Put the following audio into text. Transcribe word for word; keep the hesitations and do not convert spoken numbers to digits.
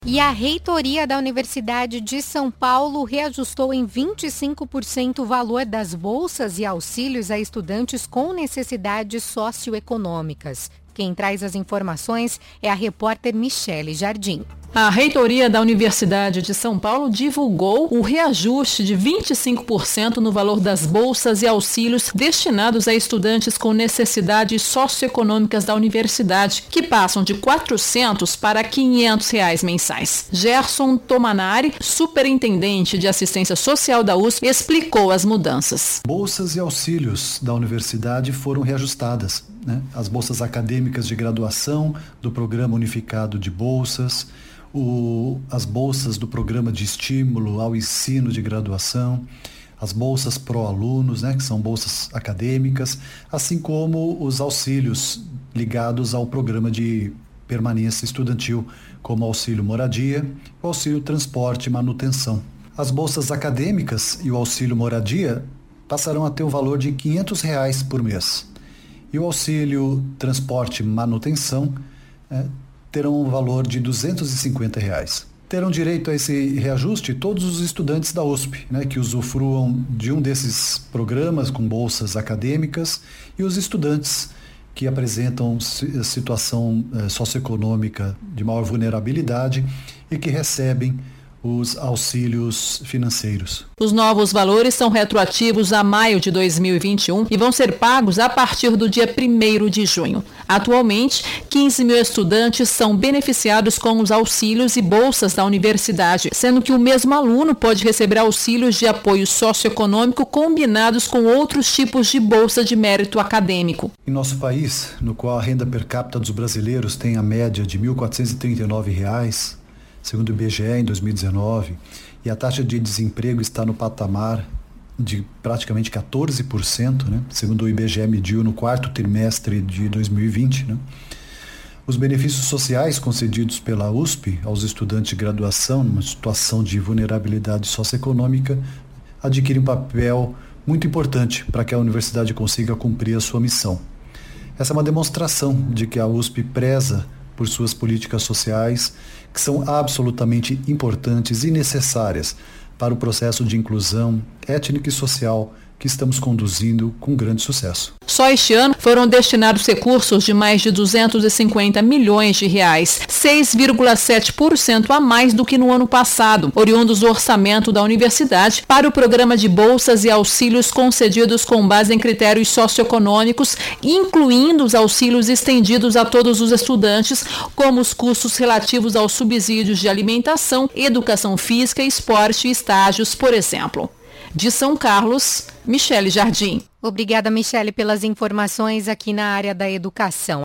E a reitoria da Universidade de São Paulo reajustou em vinte e cinco por cento o valor das bolsas e auxílios a estudantes com necessidades socioeconômicas. Quem traz as informações é a repórter Michele Jardim. A reitoria da Universidade de São Paulo divulgou o reajuste de vinte e cinco por cento no valor das bolsas e auxílios destinados a estudantes com necessidades socioeconômicas da universidade, que passam de quatrocentos para quinhentos reais mensais. Gerson Tomanari, superintendente de assistência social da U S P, explicou as mudanças. Bolsas e auxílios da universidade foram reajustadas, né? As bolsas acadêmicas de graduação do Programa Unificado de Bolsas, O, as bolsas do programa de estímulo ao ensino de graduação, as bolsas pró-alunos, né, que são bolsas acadêmicas, assim como os auxílios ligados ao programa de permanência estudantil, como auxílio moradia, o auxílio transporte e manutenção. As bolsas acadêmicas e o auxílio moradia passarão a ter o valor de quinhentos reais por mês. E o auxílio transporte e manutenção é, terão um valor de duzentos e cinquenta reais. Terão direito a esse reajuste todos os estudantes da U S P, né, que usufruam de um desses programas com bolsas acadêmicas e os estudantes que apresentam situação eh, socioeconômica de maior vulnerabilidade e que recebem os auxílios financeiros. Os novos valores são retroativos a maio de dois mil e vinte e um e vão ser pagos a partir do dia primeiro de junho. Atualmente, quinze mil estudantes são beneficiados com os auxílios e bolsas da universidade, sendo que o mesmo aluno pode receber auxílios de apoio socioeconômico combinados com outros tipos de bolsa de mérito acadêmico. Em nosso país, no qual a renda per capita dos brasileiros tem a média de mil quatrocentos e trinta e nove reais, segundo o I B G E em dois mil e dezenove, e a taxa de desemprego está no patamar de praticamente quatorze por cento, né? Segundo o I B G E mediu no quarto trimestre de dois mil e vinte. Né? Os benefícios sociais concedidos pela U S P aos estudantes de graduação numa situação de vulnerabilidade socioeconômica adquirem um papel muito importante para que a universidade consiga cumprir a sua missão. Essa é uma demonstração de que a U S P preza por suas políticas sociais, que são absolutamente importantes e necessárias para o processo de inclusão étnica e social que estamos conduzindo com grande sucesso. Só este ano foram destinados recursos de mais de duzentos e cinquenta milhões de reais, seis vírgula sete por cento a mais do que no ano passado, oriundos do orçamento da universidade, para o programa de bolsas e auxílios concedidos com base em critérios socioeconômicos, incluindo os auxílios estendidos a todos os estudantes, como os custos relativos aos subsídios de alimentação, educação física, esporte e estágios, por exemplo. De São Carlos, Michele Jardim. Obrigada, Michele, pelas informações aqui na área da educação.